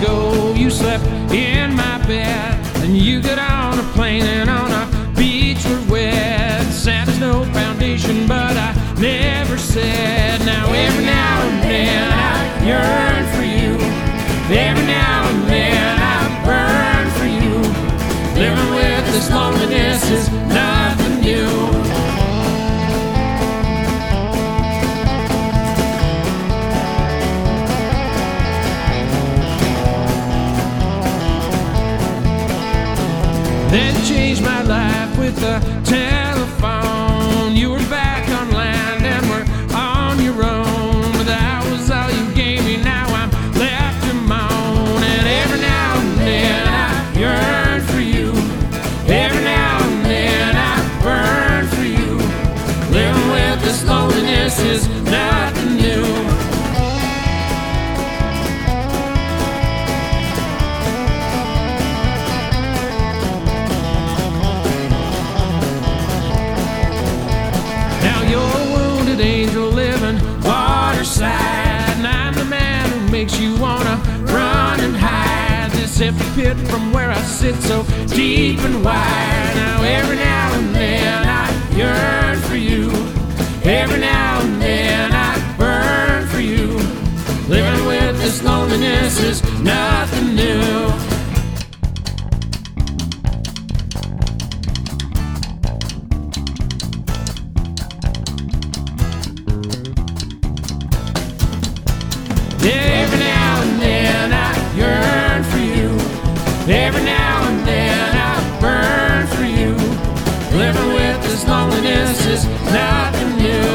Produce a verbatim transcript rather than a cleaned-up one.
ago you slept in my bed, and you got on a plane and on a beach we're wed. Sad as no foundation, but I never said. Now every now and then I yearn for you. Every now and then I burn for you. Living with this loneliness is nothing new. Then changed my life with the telephone. You were back on land and we're on your own. But that was all you gave me, now I'm left to moan. And every now and then I yearn for you. Every now and then I burn for you. Living with this loneliness is nothing new. Angel living waterside, and I'm the man who makes you wanna run and hide. This empty pit from where I sit so deep and wide. Now every now and then I yearn for you. Every now and then I burn for you. Living with this loneliness is nothing new. Every now and then I yearn for you. Every now and then I burn for you. Living with this loneliness is nothing new.